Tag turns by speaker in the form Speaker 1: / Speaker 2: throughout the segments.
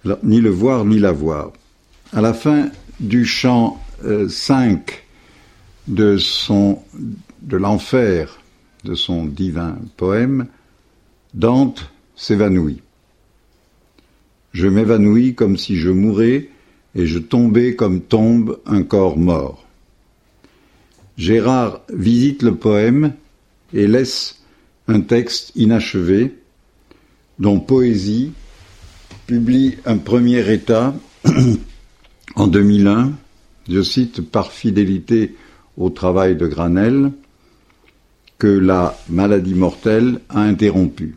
Speaker 1: ni le voir ni la voir. À la fin du chant 5 de l'enfer de son divin poème, Dante s'évanouit. Je m'évanouis comme si je mourais, et je tombais comme tombe un corps mort. Gérard visite le poème et laisse un texte inachevé, dont Poésie publie un premier état en 2001, je cite, par fidélité au travail de Granel, que la maladie mortelle a interrompu.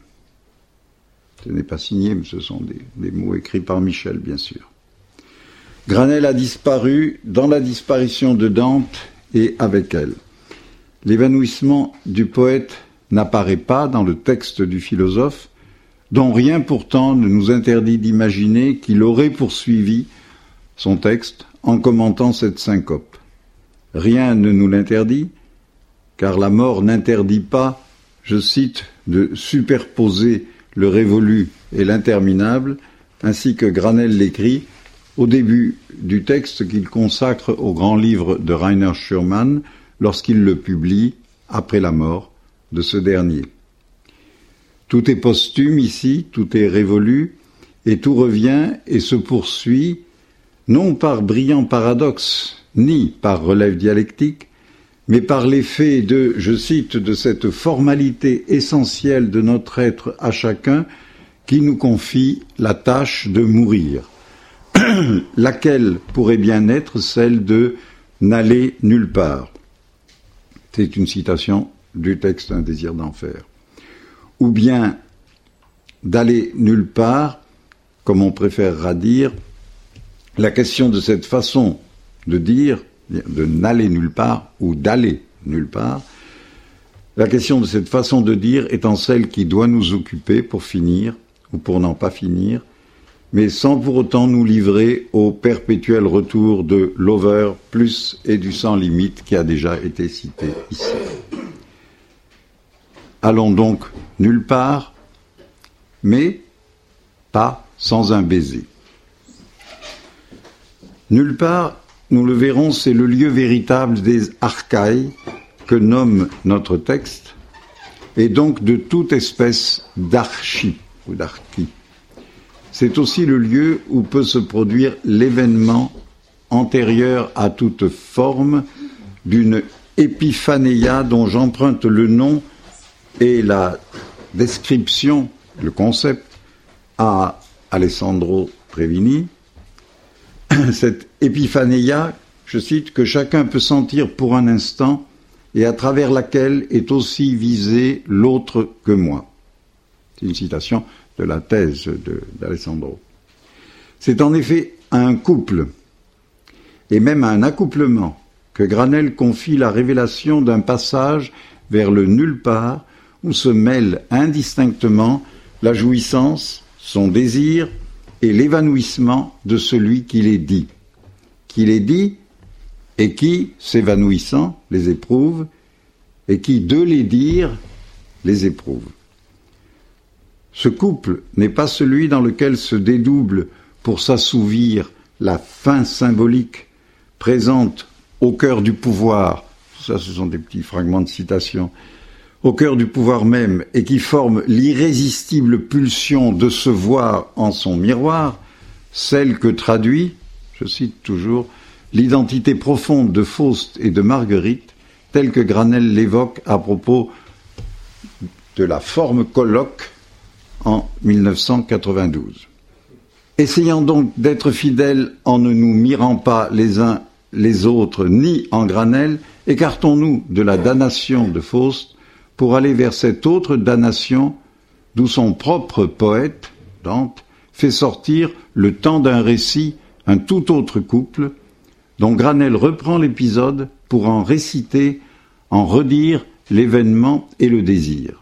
Speaker 1: Ce n'est pas signé, mais ce sont des mots écrits par Michel, bien sûr. Granel a disparu dans la disparition de Dante et avec elle. L'évanouissement du poète n'apparaît pas dans le texte du philosophe, dont rien pourtant ne nous interdit d'imaginer qu'il aurait poursuivi son texte en commentant cette syncope. Rien ne nous l'interdit, car la mort n'interdit pas, je cite, de superposer le révolu et l'interminable, ainsi que Granel l'écrit au début du texte qu'il consacre au grand livre de Rainer Schurmann lorsqu'il le publie après la mort de ce dernier. Tout est posthume ici, tout est révolu, et tout revient et se poursuit, non par brillant paradoxe, ni par relève dialectique, mais par l'effet de, je cite, de cette formalité essentielle de notre être à chacun qui nous confie la tâche de mourir, laquelle pourrait bien être celle de n'aller nulle part. C'est une citation du texte Un désir d'enfer. Ou bien d'aller nulle part, comme on préférera dire, la question de cette façon de dire, de n'aller nulle part ou d'aller nulle part, la question de cette façon de dire étant celle qui doit nous occuper pour finir ou pour n'en pas finir, mais sans pour autant nous livrer au perpétuel retour de l'over plus et du sans limite qui a déjà été cité ici. Allons donc nulle part, mais pas sans un baiser. Nulle part, nous le verrons, c'est le lieu véritable des archaïs que nomme notre texte, et donc de toute espèce d'archi ou d'archi. C'est aussi le lieu où peut se produire l'événement antérieur à toute forme d'une épiphanéia dont j'emprunte le nom et la description, le concept, à Alessandro Trevini. Cette épiphanéia, je cite, que chacun peut sentir pour un instant et à travers laquelle est aussi visé l'autre que moi. C'est une citation de la thèse d'Alessandro. C'est en effet à un couple, et même à un accouplement, que Granel confie la révélation d'un passage vers le nulle part, où se mêlent indistinctement la jouissance, son désir et l'évanouissement de celui qui les dit. Qui les dit et qui, s'évanouissant, les éprouve, et qui, de les dire, les éprouve. Ce couple n'est pas celui dans lequel se dédouble pour s'assouvir la fin symbolique présente au cœur du pouvoir, ça ce sont des petits fragments de citation, au cœur du pouvoir même, et qui forme l'irrésistible pulsion de se voir en son miroir, celle que traduit, je cite toujours, l'identité profonde de Faust et de Marguerite, telle que Granel l'évoque à propos de la forme colloque en 1992. Essayant donc d'être fidèles en ne nous mirant pas les uns les autres, ni en Granel, écartons-nous de la damnation de Faust pour aller vers cette autre damnation d'où son propre poète, Dante, fait sortir le temps d'un récit, un tout autre couple, dont Granel reprend l'épisode pour en réciter, en redire l'événement et le désir.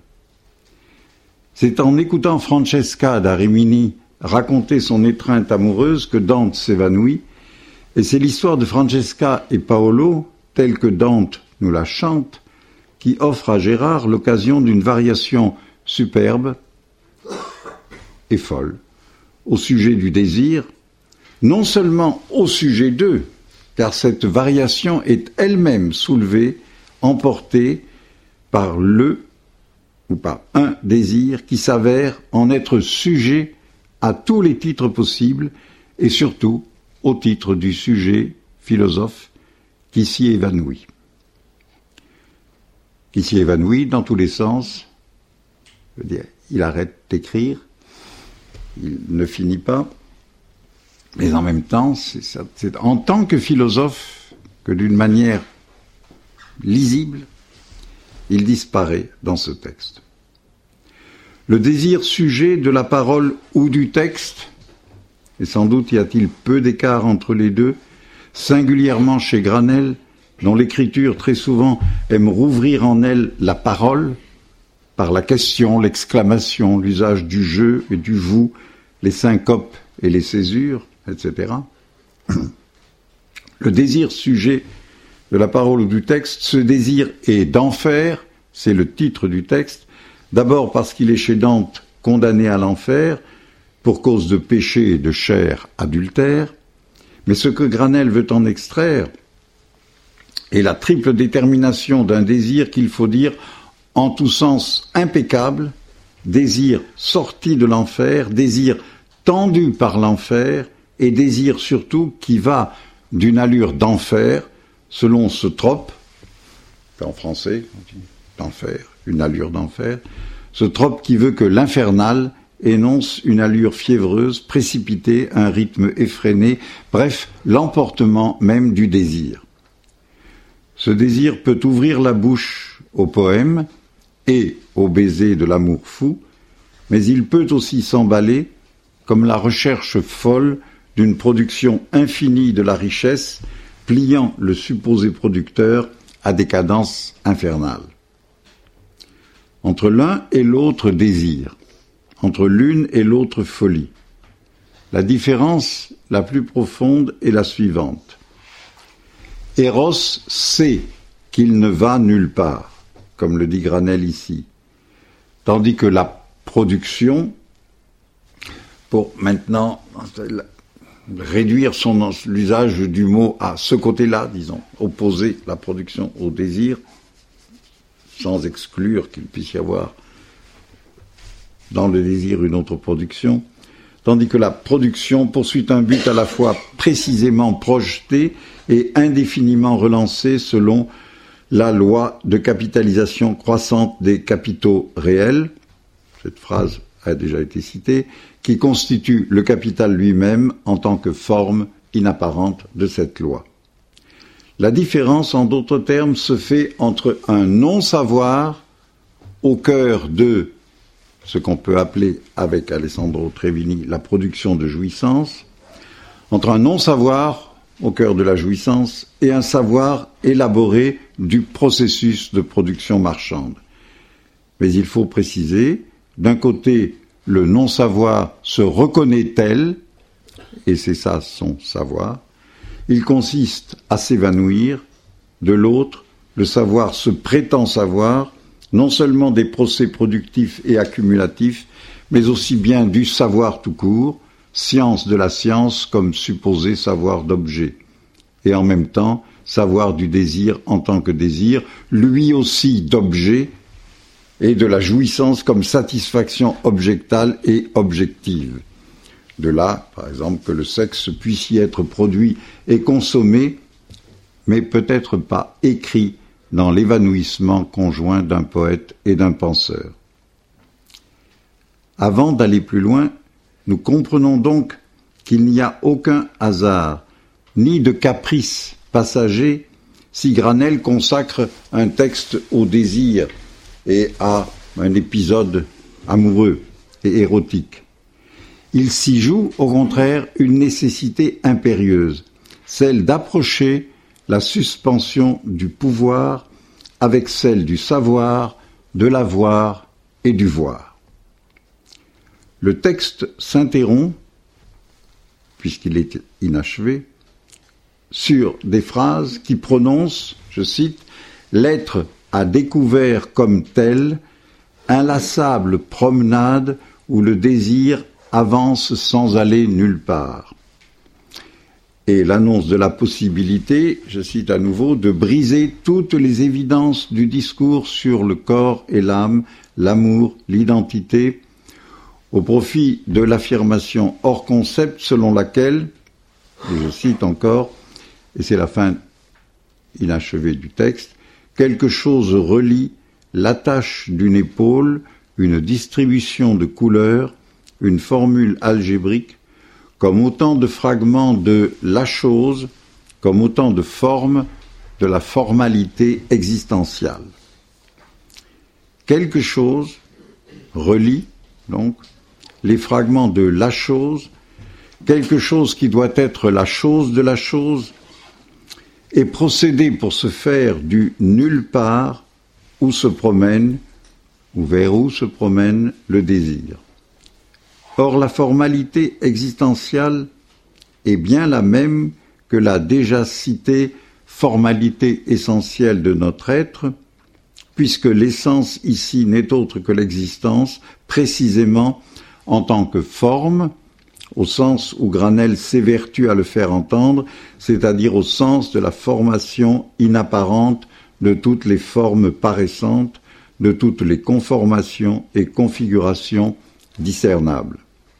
Speaker 1: C'est en écoutant Francesca da Rimini raconter son étreinte amoureuse que Dante s'évanouit, et c'est l'histoire de Francesca et Paolo, telle que Dante nous la chante, qui offre à Gérard l'occasion d'une variation superbe et folle au sujet du désir, non seulement au sujet d'eux, car cette variation est elle-même soulevée, emportée par le ou par un désir qui s'avère en être sujet à tous les titres possibles et surtout au titre du sujet philosophe qui s'y évanouit. Qui s'y évanouit dans tous les sens. Je veux dire, il arrête d'écrire, il ne finit pas, mais en même temps, c'est en tant que philosophe que d'une manière lisible, il disparaît dans ce texte. Le désir sujet de la parole ou du texte, et sans doute y a-t-il peu d'écart entre les deux, singulièrement chez Granel, dont l'écriture très souvent aime rouvrir en elle la parole, par la question, l'exclamation, l'usage du je et du vous, les syncopes et les césures, etc. Le désir sujet de la parole ou du texte, ce désir est d'enfer, c'est le titre du texte, d'abord parce qu'il est chez Dante condamné à l'enfer, pour cause de péché et de chair adultère, mais ce que Granel veut en extraire est la triple détermination d'un désir qu'il faut dire en tout sens impeccable, désir sorti de l'enfer, désir tendu par l'enfer, et désir surtout qui va d'une allure d'enfer, selon ce trope, en français, on dit d'enfer, une allure d'enfer, ce trope qui veut que l'infernal énonce une allure fiévreuse, précipitée, un rythme effréné, bref, l'emportement même du désir. Ce désir peut ouvrir la bouche au poème et au baiser de l'amour fou, mais il peut aussi s'emballer comme la recherche folle d'une production infinie de la richesse, pliant le supposé producteur à des cadences infernales. Entre l'un et l'autre désir, entre l'une et l'autre folie, la différence la plus profonde est la suivante. Eros sait qu'il ne va nulle part, comme le dit Granel ici, tandis que la production, pour maintenant réduire l'usage du mot à ce côté-là, disons, opposer la production au désir, sans exclure qu'il puisse y avoir dans le désir une autre production, tandis que la production poursuit un but à la fois précisément projeté et indéfiniment relancé selon la loi de capitalisation croissante des capitaux réels, cette phrase a déjà été citée, qui constitue le capital lui-même en tant que forme inapparente de cette loi. La différence, en d'autres termes, se fait entre un non-savoir au cœur de ce qu'on peut appeler, avec Alessandro Trevini, la production de jouissance, entre un non-savoir au cœur de la jouissance et un savoir élaboré du processus de production marchande. Mais il faut préciser, d'un côté, le non-savoir se reconnaît tel, et c'est ça son savoir, il consiste à s'évanouir, de l'autre, le savoir se prétend savoir, non seulement des procès productifs et accumulatifs, mais aussi bien du savoir tout court, science de la science comme supposé savoir d'objet, et en même temps savoir du désir en tant que désir, lui aussi d'objet, et de la jouissance comme satisfaction objectale et objective. De là, par exemple, que le sexe puisse y être produit et consommé, mais peut-être pas écrit dans l'évanouissement conjoint d'un poète et d'un penseur. Avant d'aller plus loin, nous comprenons donc qu'il n'y a aucun hasard, ni de caprice passager, si Granel consacre un texte au désir et à un épisode amoureux et érotique. Il s'y joue, au contraire, une nécessité impérieuse, celle d'approcher la suspension du pouvoir avec celle du savoir, de l'avoir et du voir. Le texte s'interrompt, puisqu'il est inachevé, sur des phrases qui prononcent, je cite, « l'être a découvert comme tel inlassable promenade où le désir avance sans aller nulle part. Et l'annonce de la possibilité, je cite à nouveau, de briser toutes les évidences du discours sur le corps et l'âme, l'amour, l'identité, au profit de l'affirmation hors concept selon laquelle, et je cite encore, et c'est la fin inachevée du texte, quelque chose relie l'attache d'une épaule, une distribution de couleurs, une formule algébrique, comme autant de fragments de la chose, comme autant de formes de la formalité existentielle. Quelque chose relie, donc, les fragments de la chose, quelque chose qui doit être la chose de la chose, et procéder pour se faire du nulle part où se promène, ou vers où se promène le désir. Or, la formalité existentielle est bien la même que la déjà citée formalité essentielle de notre être, puisque l'essence ici n'est autre que l'existence, précisément en tant que forme, au sens où Granel s'évertue à le faire entendre, c'est-à-dire au sens de la formation inapparente de toutes les formes paressantes, de toutes les conformations et configurations discernables.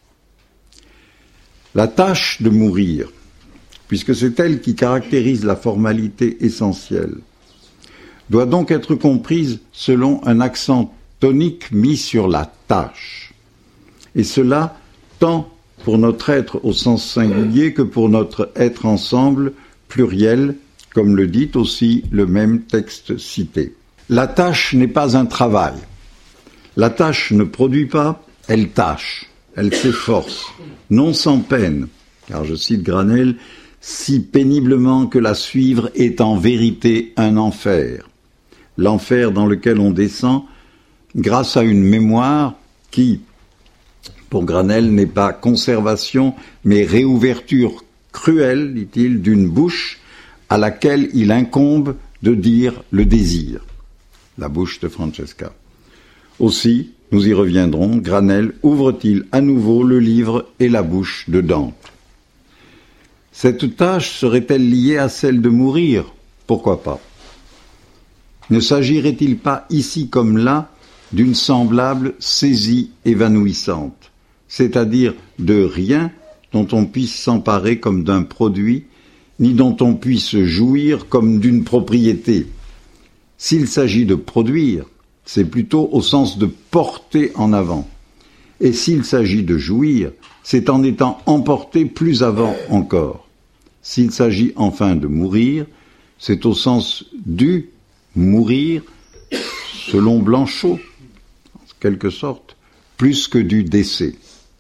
Speaker 1: La tâche de mourir, puisque c'est elle qui caractérise la formalité essentielle, doit donc être comprise selon un accent tonique mis sur la tâche, et cela tant pour notre être au sens singulier que pour notre être ensemble pluriel, comme le dit aussi le même texte cité. La tâche n'est pas un travail. La tâche ne produit pas, elle tâche, elle s'efforce, non sans peine, car je cite Granel, si péniblement que la suivre est en vérité un enfer. L'enfer dans lequel on descend grâce à une mémoire qui, pour Granel, n'est pas conservation, mais réouverture cruelle, dit-il, d'une bouche à laquelle il incombe de dire le désir. La bouche de Francesca. Aussi, nous y reviendrons, Granel ouvre-t-il à nouveau le livre et la bouche de Dante. Cette tâche serait-elle liée à celle de mourir? Pourquoi pas? Ne s'agirait-il pas ici comme là d'une semblable saisie évanouissante, c'est-à-dire de rien dont on puisse s'emparer comme d'un produit, ni dont on puisse jouir comme d'une propriété? S'il s'agit de produire, c'est plutôt au sens de porter en avant. Et s'il s'agit de jouir, c'est en étant emporté plus avant encore. S'il s'agit enfin de mourir, c'est au sens du mourir, selon Blanchot, en quelque sorte, plus que du décès.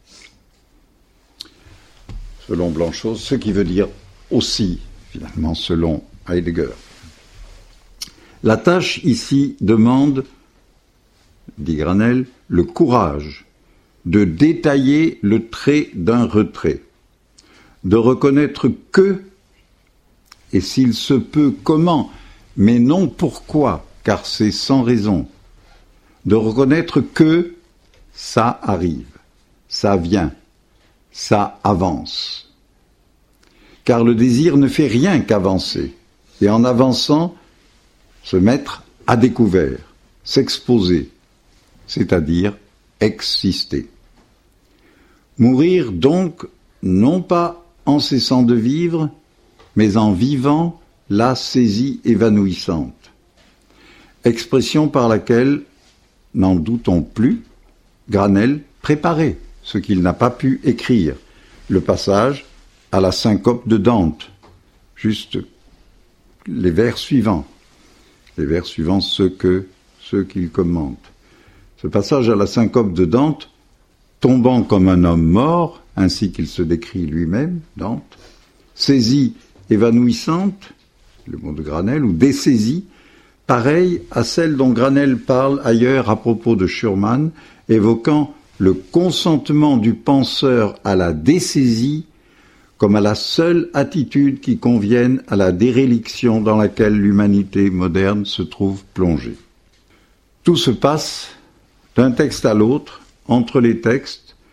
Speaker 1: Selon Blanchot, ce qui veut dire aussi, finalement, selon Heidegger. La tâche ici demande, dit Granel, le courage de détailler le trait d'un retrait, de reconnaître que, et s'il se peut comment, mais non pourquoi, car c'est sans raison, de reconnaître que ça arrive, ça vient, ça avance. Car le désir ne fait rien qu'avancer, et en avançant, se mettre à découvert, s'exposer, c'est-à-dire exister. Mourir donc, non pas en cessant de vivre, mais en vivant la saisie évanouissante. Expression par laquelle, n'en doutons plus, Granel préparait ce qu'il n'a pas pu écrire, le passage à la syncope de Dante, juste les vers suivants. Les vers suivants, ceux qu'il commente. Ce passage à la syncope de Dante, tombant comme un homme mort, ainsi qu'il se décrit lui-même, Dante, saisie évanouissante, le mot de Granel, ou dessaisie, pareille à celle dont Granel parle ailleurs à propos de Schurman, évoquant le consentement du penseur à la dessaisie comme à la seule attitude qui convienne à la déréliction dans laquelle l'humanité moderne se trouve plongée. Tout se passe d'un texte à l'autre, entre les textes,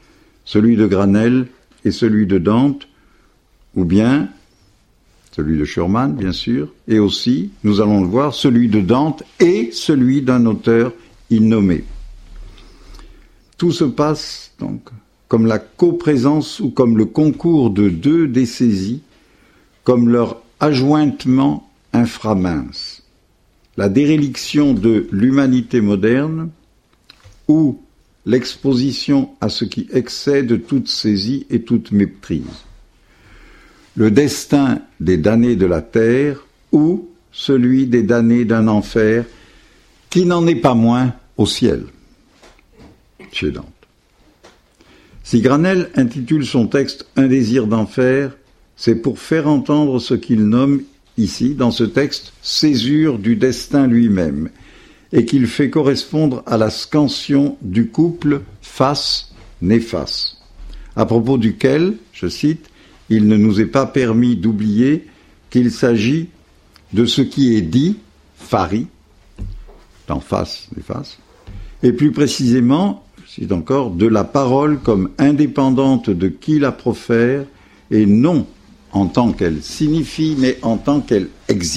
Speaker 1: celui de Granel et celui de Dante, ou bien celui de Schurman, bien sûr, et aussi, nous allons le voir, celui de Dante et celui d'un auteur innommé. Tout se passe donc comme la coprésence ou comme le concours de deux décésies, comme leur ajointement inframince, la déréliction de l'humanité moderne ou l'exposition à ce qui excède toute saisie et toute méprise, le destin des damnés de la terre ou celui des damnés d'un enfer qui n'en est pas moins au ciel, chez Dante. Si Granel intitule son texte « Un désir d'enfer », c'est pour faire entendre ce qu'il nomme ici, dans ce texte, « césure du destin lui-même », et qu'il fait correspondre à la scansion du couple face-néface, à propos duquel, je cite, « il ne nous est pas permis d'oublier qu'il s'agit de ce qui est dit, phari, en face-néface, et plus précisément, je cite encore, de la parole comme indépendante de qui la profère, et non en tant qu'elle signifie, mais en tant qu'elle existe. »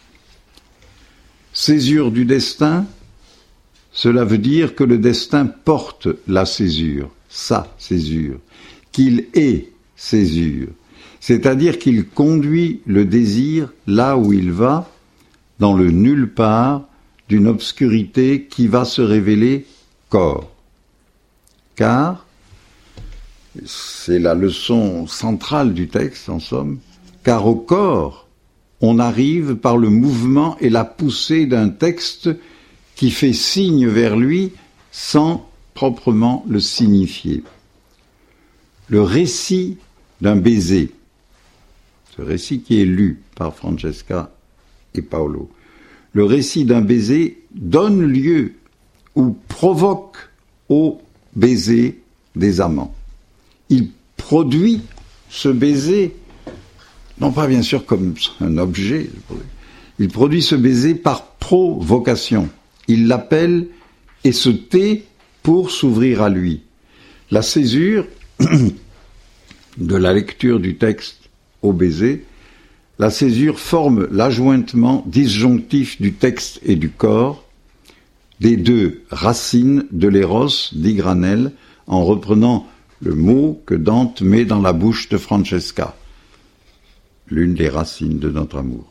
Speaker 1: Césure du destin, cela veut dire que le destin porte la césure, sa césure, qu'il est césure, c'est-à-dire qu'il conduit le désir là où il va, dans le nulle part d'une obscurité qui va se révéler corps. Car, c'est la leçon centrale du texte en somme, car au corps, on arrive par le mouvement et la poussée d'un texte qui fait signe vers lui sans proprement le signifier. Le récit d'un baiser, ce récit qui est lu par Francesca et Paolo, le récit d'un baiser donne lieu ou provoque au baiser des amants. Il produit ce baiser, non pas bien sûr comme un objet, il produit ce baiser par provocation. Il l'appelle et se tait pour s'ouvrir à lui. La césure de la lecture du texte au baiser, la césure forme l'ajointement disjonctif du texte et du corps, des deux racines de l'éros, dit Granel, en reprenant le mot que Dante met dans la bouche de Francesca, l'une des racines de notre amour.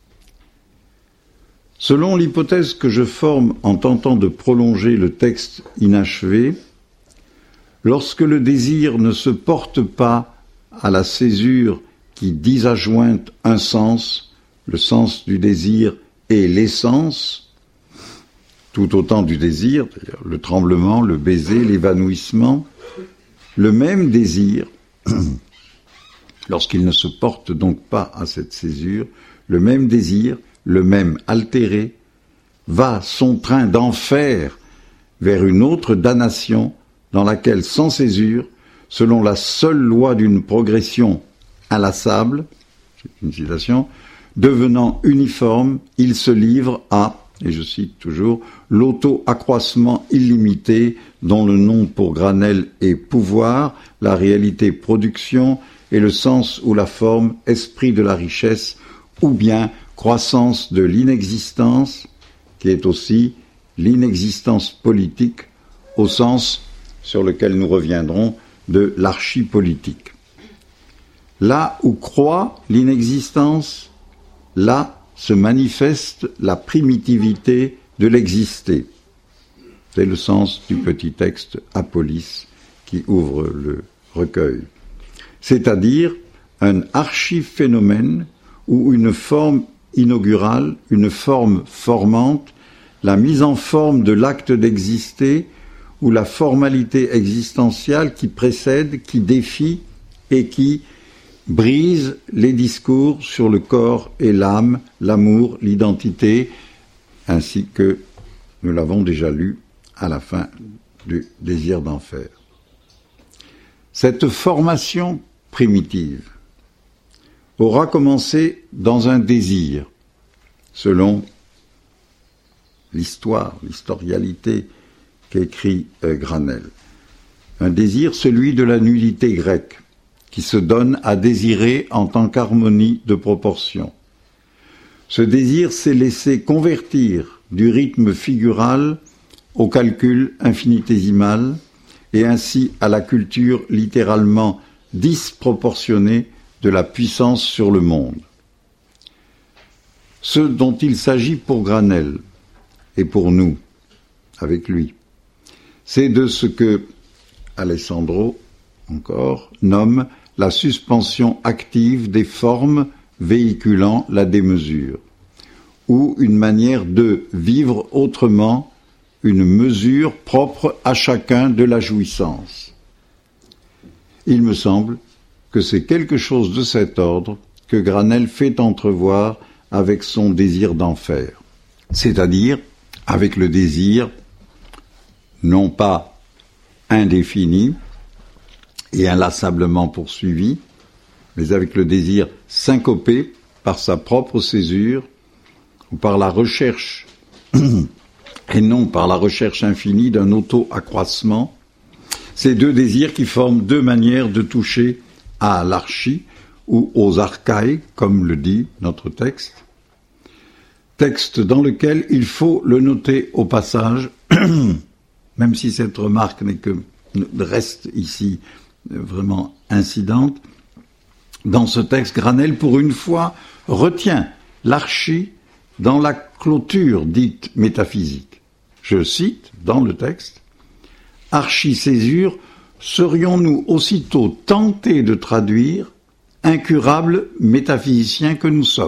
Speaker 1: Selon l'hypothèse que je forme en tentant de prolonger le texte inachevé, lorsque le désir ne se porte pas à la césure qui disadjointe un sens, le sens du désir et l'essence, tout autant du désir, le tremblement, le baiser, l'évanouissement, le même désir, lorsqu'il ne se porte donc pas à cette césure, le même désir, le même altéré, va son train d'enfer vers une autre damnation dans laquelle, sans césure, selon la seule loi d'une progression inlassable, c'est une citation, devenant uniforme, il se livre à, et je cite toujours, l'auto-accroissement illimité dont le nom pour Granel est pouvoir, la réalité production et le sens ou la forme esprit de la richesse, ou bien croissance de l'inexistence, qui est aussi l'inexistence politique, au sens sur lequel nous reviendrons de l'archipolitique. Là où croît l'inexistence, là se manifeste la primitivité de l'exister. C'est le sens du petit texte Apolis qui ouvre le recueil. C'est-à-dire un archiphénomène ou une forme inaugurale, une forme formante, la mise en forme de l'acte d'exister ou la formalité existentielle qui précède, qui défie et qui brise les discours sur le corps et l'âme, l'amour, l'identité, ainsi que nous l'avons déjà lu à la fin du désir d'enfer. Cette formation primitive aura commencé dans un désir, selon l'historialité qu'écrit Granel. Un désir, celui de la nudité grecque, qui se donne à désirer en tant qu'harmonie de proportion. Ce désir s'est laissé convertir du rythme figural au calcul infinitésimal et ainsi à la culture littéralement disproportionnée de la puissance sur le monde. Ce dont il s'agit pour Granel et pour nous, avec lui, c'est de ce que Alessandro, encore, nomme la suspension active des formes véhiculant la démesure, ou une manière de vivre autrement une mesure propre à chacun de la jouissance. Il me semble que c'est quelque chose de cet ordre que Granel fait entrevoir avec son désir d'enfer, c'est-à-dire avec le désir non pas indéfini et inlassablement poursuivi, mais avec le désir syncopé par sa propre césure ou par la recherche, et non par la recherche infinie d'un auto-accroissement, ces deux désirs qui forment deux manières de toucher à l'archi ou aux archaïs, comme le dit notre texte dans lequel il faut le noter au passage, même si cette remarque n'est que reste ici vraiment incidente, dans ce texte, Granel, pour une fois, retient l'archi dans la clôture dite métaphysique. Je cite dans le texte, « Archi-césure, serions-nous aussitôt tentés de traduire incurables métaphysiciens que nous sommes ?»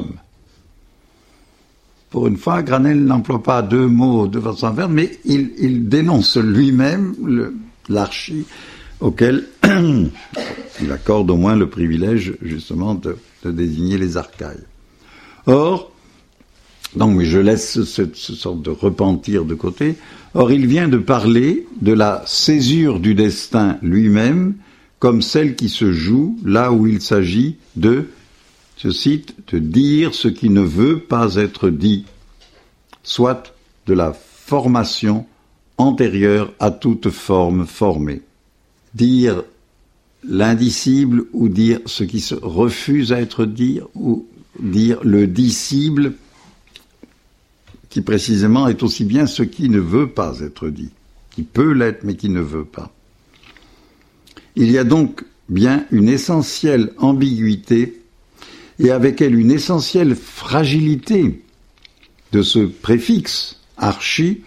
Speaker 1: Pour une fois, Granel n'emploie pas deux mots de façon inverse, mais il dénonce lui-même l'archi auquel il accorde au moins le privilège justement de désigner les archaïs. Or, donc, mais je laisse cette sorte de repentir de côté, or il vient de parler de la césure du destin lui-même comme celle qui se joue là où il s'agit de, je cite, de dire ce qui ne veut pas être dit, soit de la formation antérieure à toute forme formée. Dire l'indicible ou dire ce qui se refuse à être dit ou dire le dicible qui précisément est aussi bien ce qui ne veut pas être dit, qui peut l'être mais qui ne veut pas. Il y a donc bien une essentielle ambiguïté et avec elle une essentielle fragilité de ce préfixe archi,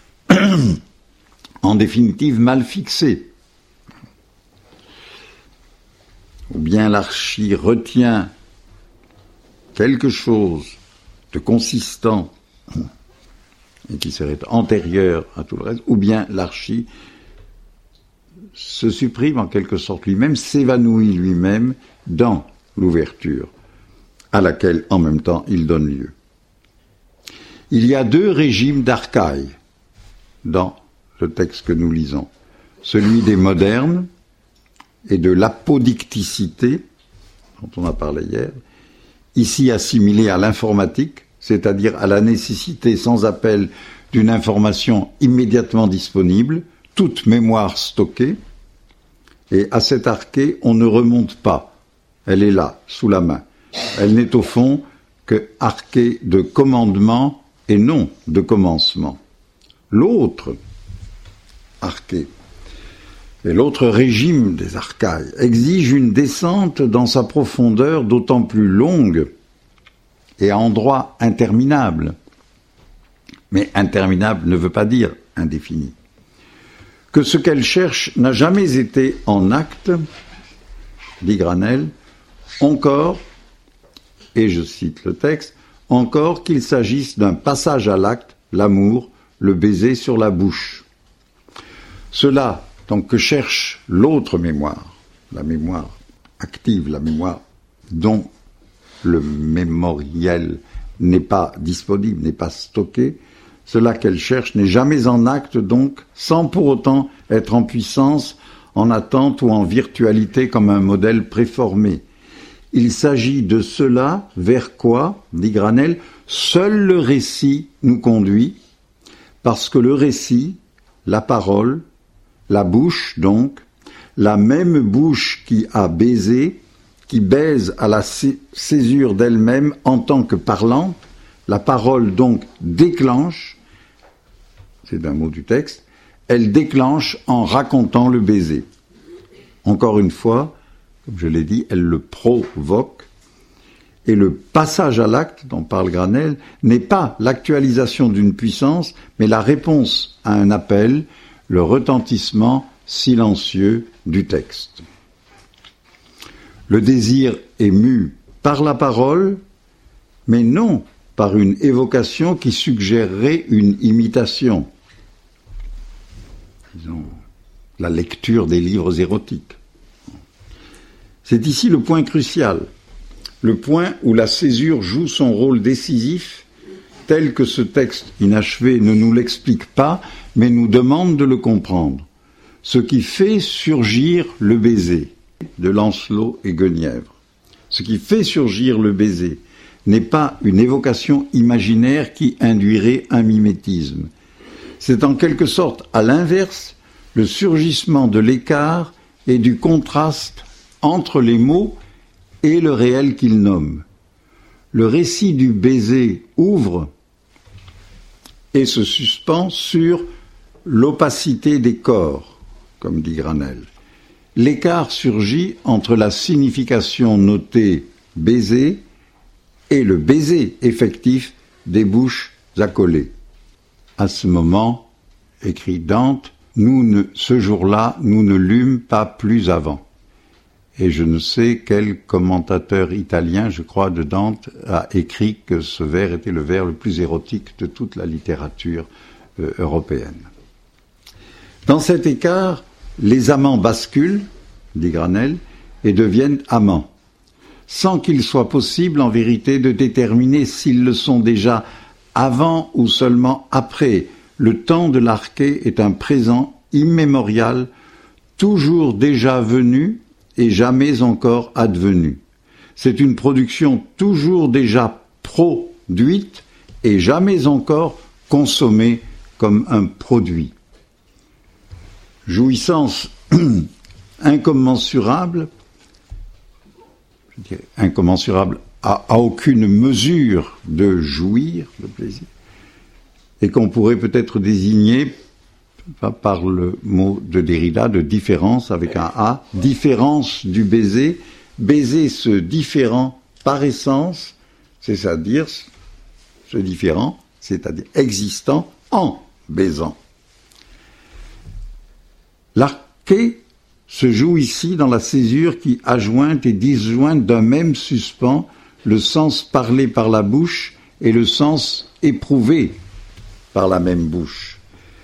Speaker 1: en définitive mal fixé. Ou bien l'archi retient quelque chose de consistant et qui serait antérieur à tout le reste, ou bien l'archi se supprime en quelque sorte lui-même, s'évanouit lui-même dans l'ouverture à laquelle en même temps il donne lieu. Il y a deux régimes d'archaïs dans le texte que nous lisons, celui des modernes et de l'apodicticité, dont on a parlé hier, ici assimilé à l'informatique, c'est-à-dire à la nécessité sans appel d'une information immédiatement disponible, toute mémoire stockée, et à cette arché, on ne remonte pas, elle est là, sous la main. Elle n'est au fond que arché de commandement et non de commencement. L'autre arché, et l'autre régime des archaïs, exige une descente dans sa profondeur d'autant plus longue et à endroits interminables. Mais interminable ne veut pas dire indéfini. Que ce qu'elle cherche n'a jamais été en acte, dit Granel, encore, et je cite le texte, encore qu'il s'agisse d'un passage à l'acte, l'amour, le baiser sur la bouche. Cela, donc, que cherche l'autre mémoire, la mémoire active, la mémoire dont le mémoriel n'est pas disponible, n'est pas stocké, cela qu'elle cherche n'est jamais en acte, donc, sans pour autant être en puissance, en attente ou en virtualité comme un modèle préformé. Il s'agit de cela vers quoi, dit Granel, seul le récit nous conduit, parce que le récit, la parole, la bouche donc, la même bouche qui a baisé, qui baise à la césure d'elle-même en tant que parlante, la parole donc déclenche, c'est un mot du texte, elle déclenche en racontant le baiser. Encore une fois, comme je l'ai dit, elle le provoque, et le passage à l'acte dont parle Granel n'est pas l'actualisation d'une puissance, mais la réponse à un appel, le retentissement silencieux du texte. Le désir est mu par la parole, mais non par une évocation qui suggérerait une imitation. Disons, la lecture des livres érotiques. C'est ici le point crucial, le point où la césure joue son rôle décisif, tel que ce texte inachevé ne nous l'explique pas, mais nous demande de le comprendre. Ce qui fait surgir le baiser, de Lancelot et Guenièvre. Ce qui fait surgir le baiser n'est pas une évocation imaginaire qui induirait un mimétisme. C'est en quelque sorte, à l'inverse, le surgissement de l'écart et du contraste entre les mots et le réel qu'ils nomment. Le récit du baiser ouvre et se suspend sur l'opacité des corps, comme dit Granel. L'écart surgit entre la signification notée baiser et le baiser effectif des bouches accolées. À ce moment, écrit Dante, ce jour-là, nous ne lûmes pas plus avant. Et je ne sais quel commentateur italien, je crois, de Dante, a écrit que ce vers était le vers le plus érotique de toute la littérature européenne. Dans cet écart, les amants basculent, dit Granel, et deviennent amants, sans qu'il soit possible en vérité de déterminer s'ils le sont déjà avant ou seulement après. Le temps de l'arché est un présent immémorial, toujours déjà venu et jamais encore advenu. C'est une production toujours déjà produite et jamais encore consommée comme un produit. Jouissance incommensurable, je dirais incommensurable à aucune mesure de jouir, de plaisir, et qu'on pourrait peut-être désigner par le mot de Derrida, de différence avec un A, différence du baiser, baiser ce différent par essence, c'est-à-dire ce différent, c'est-à-dire existant en baisant. L'arché se joue ici dans la césure qui adjointe et disjointe d'un même suspens le sens parlé par la bouche et le sens éprouvé par la même bouche.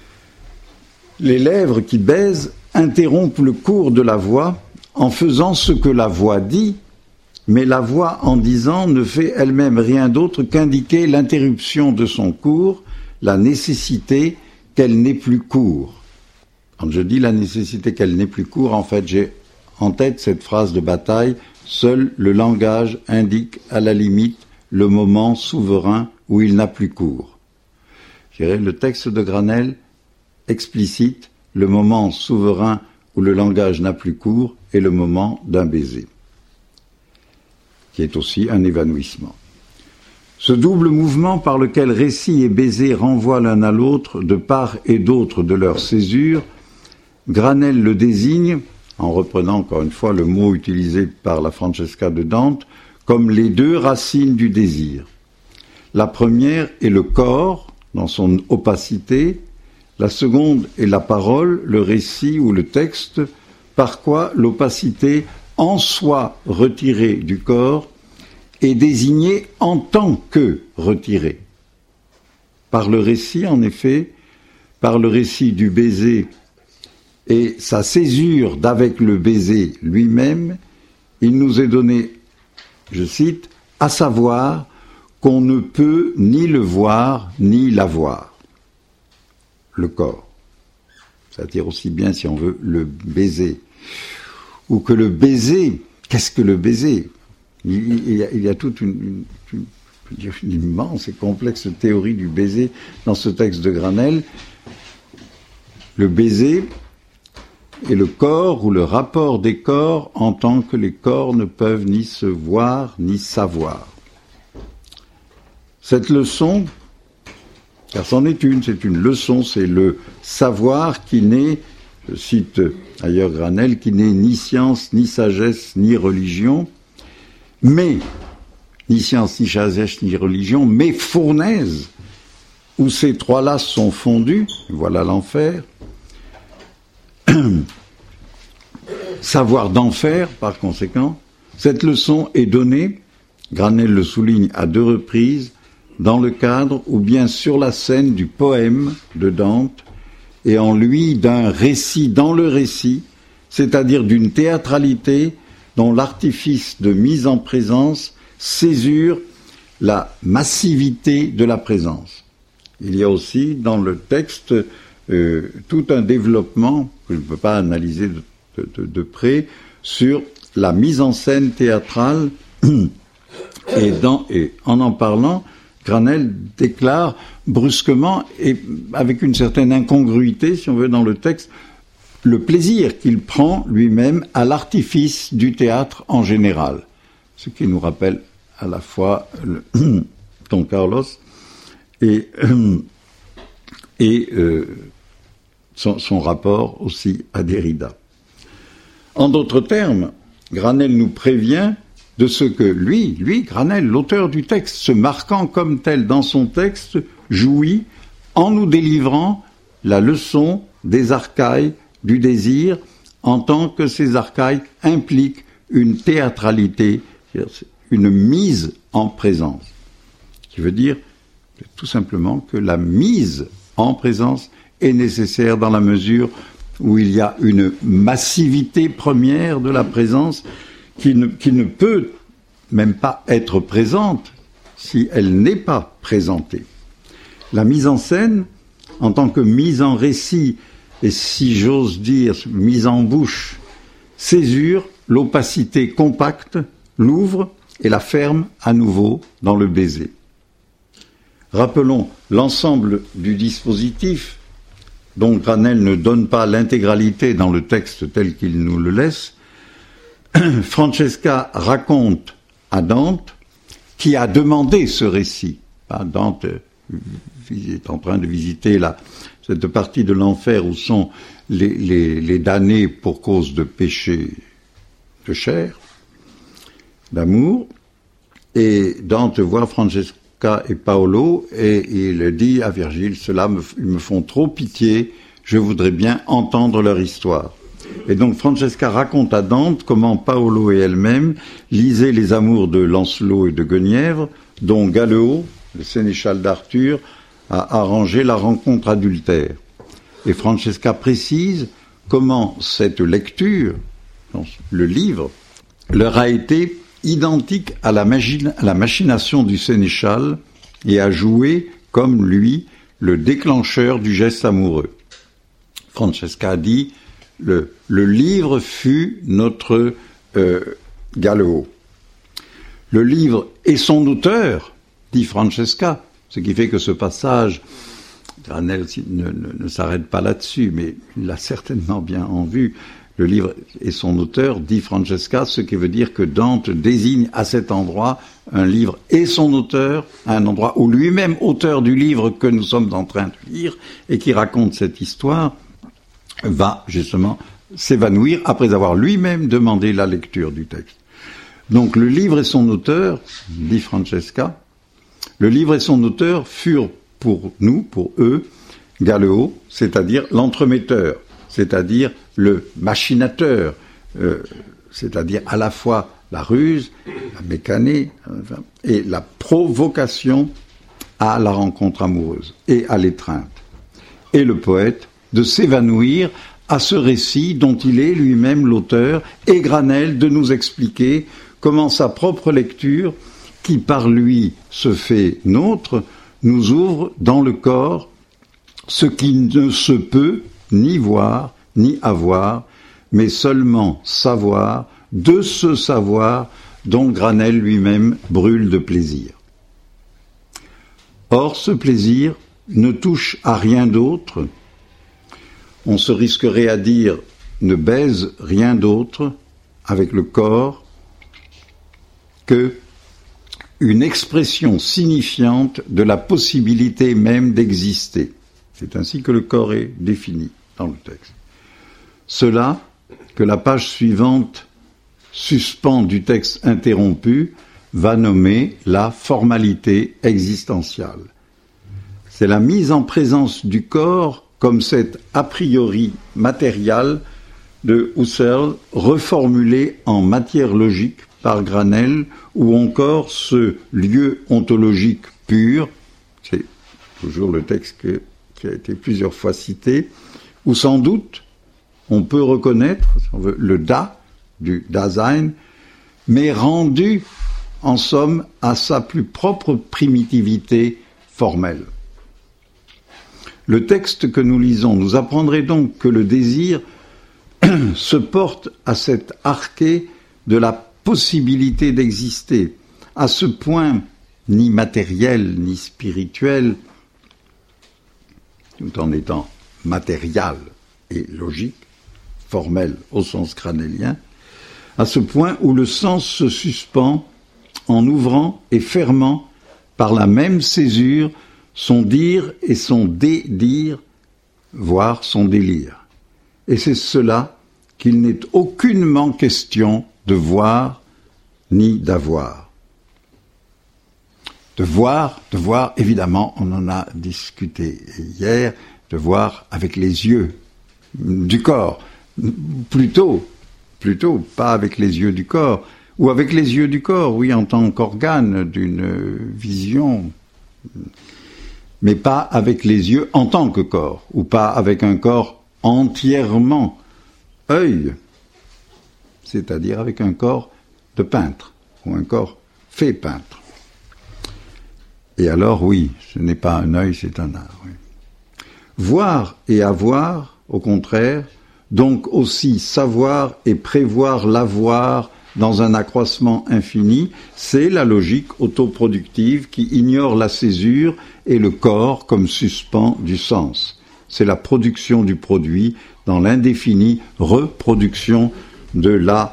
Speaker 1: Les lèvres qui baisent interrompent le cours de la voix en faisant ce que la voix dit, mais la voix en disant ne fait elle-même rien d'autre qu'indiquer l'interruption de son cours, la nécessité qu'elle n'ait plus cours. Quand je dis la nécessité qu'elle n'ait plus cours, en fait, j'ai en tête cette phrase de Bataille, « Seul le langage indique à la limite le moment souverain où il n'a plus cours ». Je dirais, le texte de Granel explicite le moment souverain où le langage n'a plus cours est le moment d'un baiser, qui est aussi un évanouissement. Ce double mouvement par lequel récit et baiser renvoient l'un à l'autre de part et d'autre de leur césure, Granel le désigne, en reprenant encore une fois le mot utilisé par la Francesca de Dante, comme les deux racines du désir. La première est le corps, dans son opacité, la seconde est la parole, le récit ou le texte, par quoi l'opacité en soi retirée du corps est désignée en tant que retirée. Par le récit, en effet, par le récit du baiser et sa césure d'avec le baiser lui-même, il nous est donné, je cite, « à savoir qu'on ne peut ni le voir ni l'avoir ». Le corps, c'est-à-dire aussi bien, si on veut, le baiser. Ou que le baiser, qu'est-ce que le baiser ? Il y a toute une immense et complexe théorie du baiser dans ce texte de Granel. Le baiser, et le corps ou le rapport des corps en tant que les corps ne peuvent ni se voir ni savoir. Cette leçon, car c'en est une leçon, c'est le savoir qui n'est, je cite ailleurs Granel, qui n'est ni science, ni sagesse, ni religion, mais, ni science, ni sagesse, ni religion, mais fournaise, où ces trois-là sont fondus, voilà l'enfer, savoir d'enfer, par conséquent. Cette leçon est donnée, Granel le souligne à 2 reprises, dans le cadre ou bien sur la scène du poème de Dante, et en lui d'un récit dans le récit, c'est-à-dire d'une théâtralité dont l'artifice de mise en présence césure la massivité de la présence. Il y a aussi dans le texte tout un développement que je ne peux pas analyser de près sur la mise en scène théâtrale et en parlant, Granel déclare brusquement et avec une certaine incongruité, si on veut, dans le texte, le plaisir qu'il prend lui-même à l'artifice du théâtre en général. Ce qui nous rappelle à la fois Don Carlos et son rapport aussi à Derrida. En d'autres termes, Granel nous prévient de ce que lui, Granel, l'auteur du texte, se marquant comme tel dans son texte, jouit en nous délivrant la leçon des archaïs du désir, en tant que ces archaïs impliquent une théâtralité, une mise en présence, qui veut dire tout simplement que la mise en présence est nécessaire dans la mesure où il y a une massivité première de la présence qui ne peut même pas être présente si elle n'est pas présentée. La mise en scène, en tant que mise en récit, et si j'ose dire, mise en bouche, césure l'opacité compacte, l'ouvre et la ferme à nouveau dans le baiser. Rappelons l'ensemble du dispositif, dont Granel ne donne pas l'intégralité dans le texte tel qu'il nous le laisse. Francesca raconte à Dante, qui a demandé ce récit. Dante est en train de visiter cette partie de l'enfer où sont les damnés pour cause de péché de chair, d'amour, et Dante voit Francesca et Paolo, et il dit à Virgile, ils me font trop pitié, je voudrais bien entendre leur histoire. Et donc Francesca raconte à Dante comment Paolo et elle-même lisaient les amours de Lancelot et de Guenièvre, dont Galeot, le sénéchal d'Arthur, a arrangé la rencontre adultère. Et Francesca précise comment cette lecture, le livre, leur a été identique à la machination du sénéchal et a joué, comme lui, le déclencheur du geste amoureux. Francesca dit « Le livre fut notre Galeot. Le livre est son auteur, dit Francesca, ce qui fait que ce passage, Granel aussi ne s'arrête pas là-dessus, mais il l'a certainement bien en vue. Le livre est son auteur, dit Francesca, ce qui veut dire que Dante désigne à cet endroit un livre et son auteur, à un endroit où lui-même, auteur du livre que nous sommes en train de lire et qui raconte cette histoire, va justement s'évanouir après avoir lui-même demandé la lecture du texte. Donc le livre et son auteur, dit Francesca, le livre et son auteur furent pour nous, pour eux, Galeot, c'est-à-dire l'entremetteur, c'est-à-dire le machinateur, c'est-à-dire à la fois la ruse, la mécanée et la provocation à la rencontre amoureuse et à l'étreinte. Et le poète de s'évanouir à ce récit dont il est lui-même l'auteur, et Granel de nous expliquer comment sa propre lecture, qui par lui se fait nôtre, nous ouvre dans le corps ce qui ne se peut ni voir ni avoir, mais seulement savoir, de ce savoir dont Granel lui-même brûle de plaisir. Or, ce plaisir ne touche à rien d'autre. On se risquerait à dire ne baise rien d'autre avec le corps que une expression signifiante de la possibilité même d'exister. C'est ainsi que le corps est défini dans le texte. Cela, que la page suivante suspend du texte interrompu, va nommer la formalité existentielle. C'est la mise en présence du corps comme cet a priori matériel de Husserl reformulé en matière logique par Granel, ou encore ce lieu ontologique pur, c'est toujours le texte qui a été plusieurs fois cité, où sans doute on peut reconnaître, si on veut, le Da, du Dasein, mais rendu, en somme, à sa plus propre primitivité formelle. Le texte que nous lisons nous apprendrait donc que le désir se porte à cette arché de la possibilité d'exister, à ce point ni matériel ni spirituel, tout en étant matériel et logique, formel au sens granélien, à ce point où le sens se suspend en ouvrant et fermant par la même césure son dire et son dédire, voire son délire. Et c'est cela qu'il n'est aucunement question de voir ni d'avoir. De voir, évidemment, on en a discuté hier, de voir avec les yeux du corps, plutôt, pas avec les yeux du corps, ou avec les yeux du corps, oui, en tant qu'organe d'une vision, mais pas avec les yeux en tant que corps, ou pas avec un corps entièrement œil, c'est-à-dire avec un corps de peintre, ou un corps fait peintre. Et alors, oui, ce n'est pas un œil, c'est un art. Oui. Voir et avoir, au contraire, donc aussi savoir et prévoir l'avoir dans un accroissement infini, c'est la logique autoproductive qui ignore la césure et le corps comme suspens du sens. C'est la production du produit dans l'indéfinie reproduction de la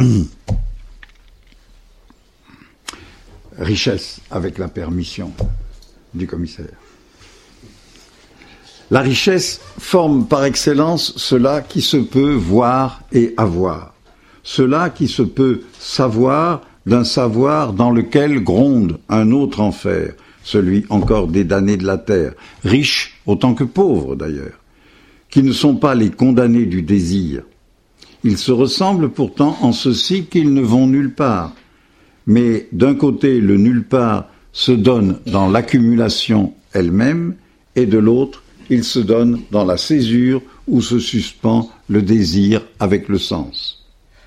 Speaker 1: richesse, avec la permission du commissaire. La richesse forme par excellence cela qui se peut voir et avoir, cela qui se peut savoir d'un savoir dans lequel gronde un autre enfer, celui encore des damnés de la terre, riches autant que pauvres d'ailleurs, qui ne sont pas les condamnés du désir. Ils se ressemblent pourtant en ceci qu'ils ne vont nulle part. Mais d'un côté, le nulle part se donne dans l'accumulation elle-même, et de l'autre, il se donne dans la césure où se suspend le désir avec le sens.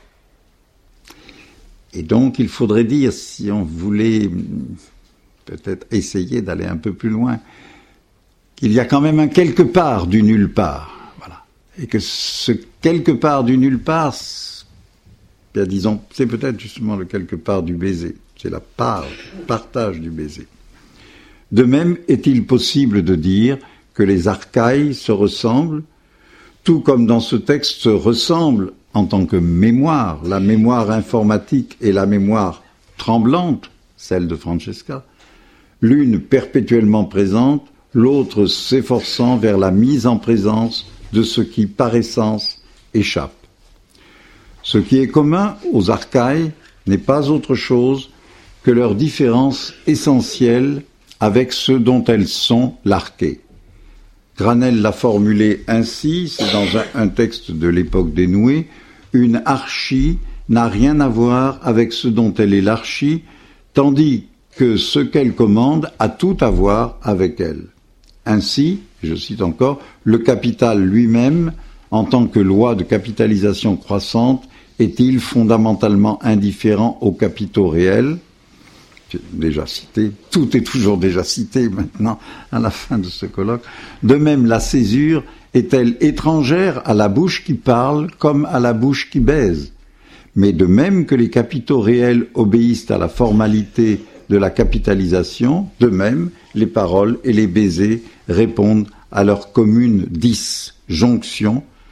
Speaker 1: Et donc, il faudrait dire, si on voulait peut-être essayer d'aller un peu plus loin, qu'il y a quand même un quelque part du nulle part. Voilà. Et que ce quelque part du nulle part, bien, disons, c'est peut-être justement le quelque part du baiser. C'est la part, partage du baiser. De même, est-il possible de dire que les archaïs se ressemblent, tout comme dans ce texte se ressemblent en tant que mémoire, la mémoire informatique et la mémoire tremblante, celle de Francesca, l'une perpétuellement présente, l'autre s'efforçant vers la mise en présence de ce qui, par essence, échappe. Ce qui est commun aux archaïs n'est pas autre chose que leur différence essentielle avec ce dont elles sont l'arché. Granel l'a formulé ainsi, c'est dans un texte de l'époque dénouée, une archie n'a rien à voir avec ce dont elle est l'archie, tandis que ce qu'elle commande a tout à voir avec elle. Ainsi, je cite encore, le capital lui-même, en tant que loi de capitalisation croissante, est-il fondamentalement indifférent aux capitaux réels ? Déjà cité, tout est toujours déjà cité maintenant à la fin de ce colloque. De même, la césure est-elle étrangère à la bouche qui parle comme à la bouche qui baise ? Mais de même que les capitaux réels obéissent à la formalité de la capitalisation, de même, les paroles et les baisers répondent à leur commune disjonction,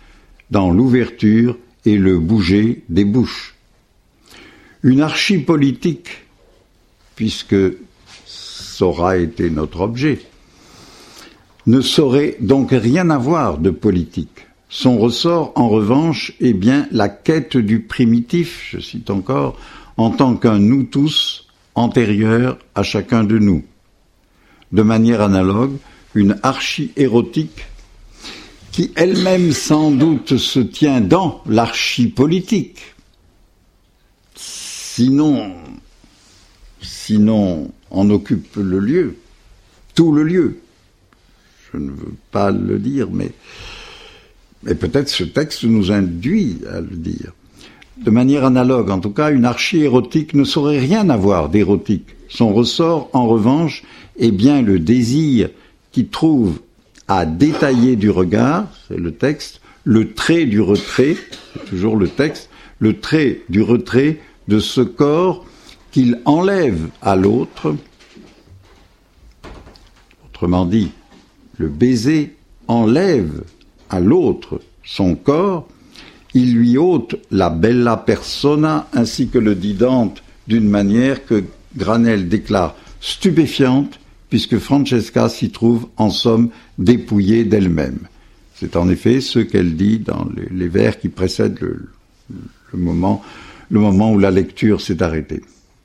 Speaker 1: dans l'ouverture et le bouger des bouches. Une archipolitique, puisque ça aura été notre objet, ne saurait donc rien avoir de politique. Son ressort, en revanche, est bien la quête du primitif, je cite encore, en tant qu'un nous tous antérieur à chacun de nous. De manière analogue, une archi-érotique qui elle-même sans doute se tient dans l'archi-politique. Sinon en occupe le lieu, tout le lieu. Je ne veux pas le dire, mais peut-être ce texte nous induit à le dire. De manière analogue, en tout cas, une archi-érotique ne saurait rien avoir d'érotique. Son ressort, en revanche, est bien le désir qui trouve à détailler du regard, c'est le texte, le trait du retrait, c'est toujours le texte, le trait du retrait de ce corps qu'il enlève à l'autre. Autrement dit, le baiser enlève à l'autre son corps, il lui ôte la bella persona ainsi que le dit Dante d'une manière que Granel déclare stupéfiante, puisque Francesca s'y trouve en somme dépouillée d'elle-même. C'est en effet ce qu'elle dit dans les vers qui précèdent le moment où la lecture s'est arrêtée.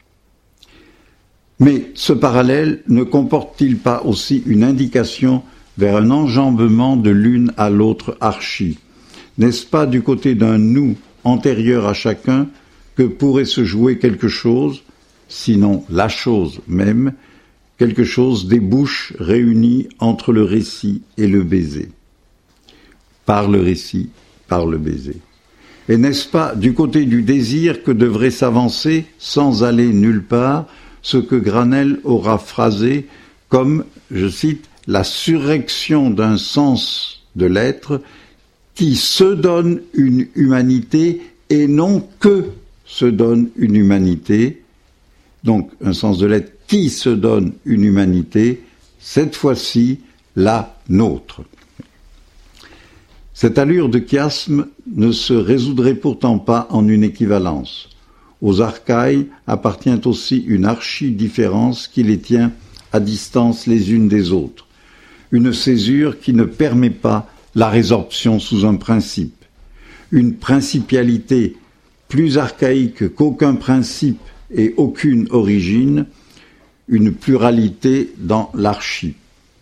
Speaker 1: Mais ce parallèle ne comporte-t-il pas aussi une indication vers un enjambement de l'une à l'autre archi? N'est-ce pas du côté d'un nous antérieur à chacun que pourrait se jouer quelque chose, sinon la chose même, quelque chose des bouches réunies entre le récit et le baiser? Par le récit, par le baiser. Et n'est-ce pas du côté du désir que devrait s'avancer, sans aller nulle part, ce que Granel aura phrasé comme, je cite, la surrection d'un sens de l'être qui se donne une humanité et non que se donne une humanité. Donc, un sens de l'être qui se donne une humanité, cette fois-ci, la nôtre. Cette allure de chiasme ne se résoudrait pourtant pas en une équivalence. Aux archaïs appartient aussi une archi-différence qui les tient à distance les unes des autres. Une césure qui ne permet pas la résorption sous un principe. Une principialité plus archaïque qu'aucun principe et aucune origine, une pluralité dans l'archi.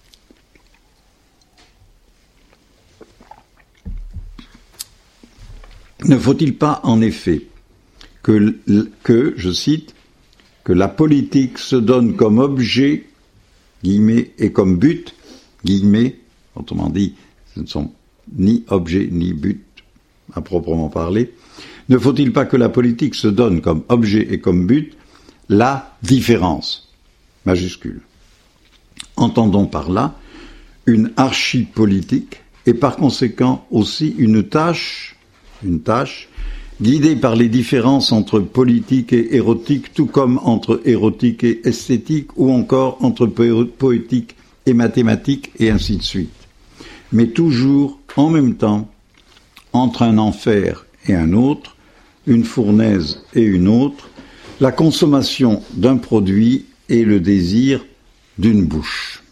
Speaker 1: Ne faut-il pas, en effet, que, je cite, que la politique se donne comme objet, guillemets, et comme but, guillemets, autrement dit, ce ne sont ni objet ni but, à proprement parler, ne faut-il pas que la politique se donne comme objet et comme but la différence, majuscule. Entendons par là une archi-politique et par conséquent aussi une tâche guidée par les différences entre politique et érotique, tout comme entre érotique et esthétique, ou encore entre poétique et mathématique, et ainsi de suite. Mais toujours, en même temps, entre un enfer et un autre, une fournaise et une autre, la consommation d'un produit et le désir d'une bouche.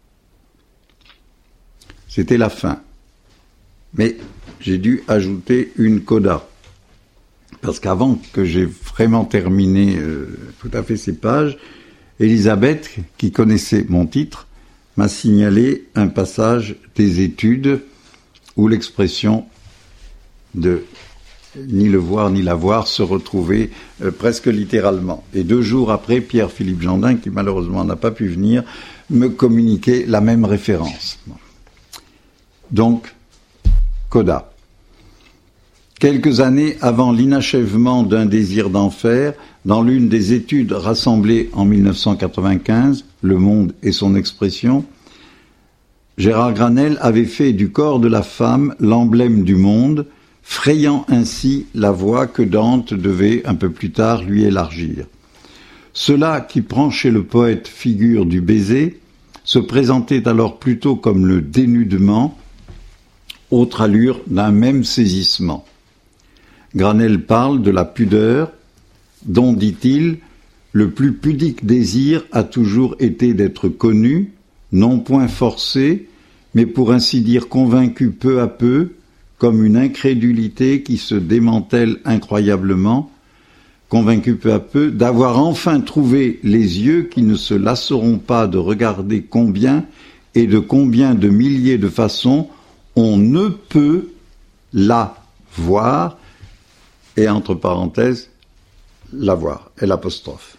Speaker 1: C'était la fin. Mais j'ai dû ajouter une coda. Parce qu'avant que j'ai vraiment terminé tout à fait ces pages, Elisabeth, qui connaissait mon titre, m'a signalé un passage des études où l'expression de ni le voir ni la voir se retrouvait presque littéralement. Et 2 jours après, Pierre-Philippe Gendin, qui malheureusement n'a pas pu venir, me communiquait la même référence. Donc, coda. Quelques années avant l'inachèvement d'un désir d'enfer, dans l'une des études rassemblées en 1995, Le Monde et son expression, Gérard Granel avait fait du corps de la femme l'emblème du monde, frayant ainsi la voie que Dante devait un peu plus tard lui élargir. Cela qui prend chez le poète figure du baiser se présentait alors plutôt comme le dénudement autre allure d'un même saisissement. Granel parle de la pudeur, dont, dit-il, le plus pudique désir a toujours été d'être connu, non point forcé, mais pour ainsi dire convaincu peu à peu, comme une incrédulité qui se démantèle incroyablement, convaincu peu à peu, d'avoir enfin trouvé les yeux qui ne se lasseront pas de regarder combien et de combien de milliers de façons on ne peut la voir, et entre parenthèses, la voir, et l'apostrophe.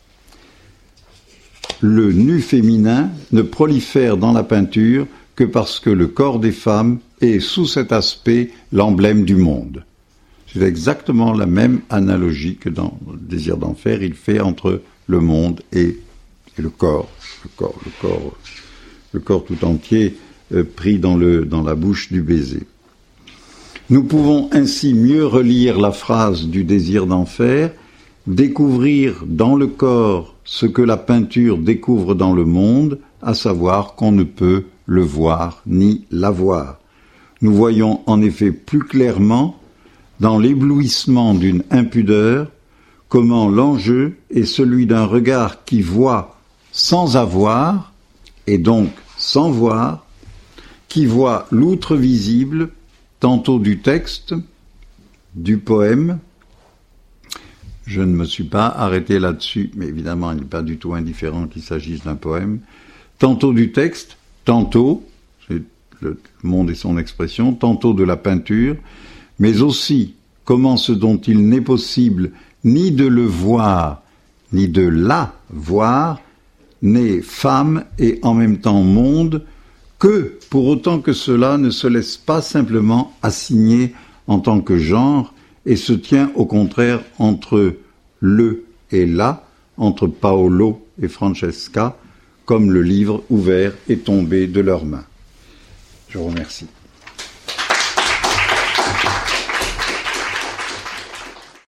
Speaker 1: Le nu féminin ne prolifère dans la peinture que parce que le corps des femmes est, sous cet aspect, l'emblème du monde. C'est exactement la même analogie que dans le Désir d'enfer, il fait entre le monde et le corps tout entier pris dans la bouche du baiser. Nous pouvons ainsi mieux relire la phrase du Désir d'enfer, découvrir dans le corps ce que la peinture découvre dans le monde, à savoir qu'on ne peut le voir ni l'avoir. Nous voyons en effet plus clairement, dans l'éblouissement d'une impudeur, comment l'enjeu est celui d'un regard qui voit sans avoir, et donc sans voir, qui voit l'outre visible, tantôt du texte, du poème. Je ne me suis pas arrêté là-dessus, mais évidemment, il n'est pas du tout indifférent qu'il s'agisse d'un poème. Tantôt du texte, tantôt, c'est le monde et son expression, tantôt de la peinture, mais aussi comment ce dont il n'est possible ni de le voir, ni de la voir, n'est femme et en même temps monde, que pour autant que cela ne se laisse pas simplement assigner en tant que genre, et se tient au contraire entre le et la, entre Paolo et Francesca, comme le livre ouvert est tombé de leurs mains. Je vous remercie.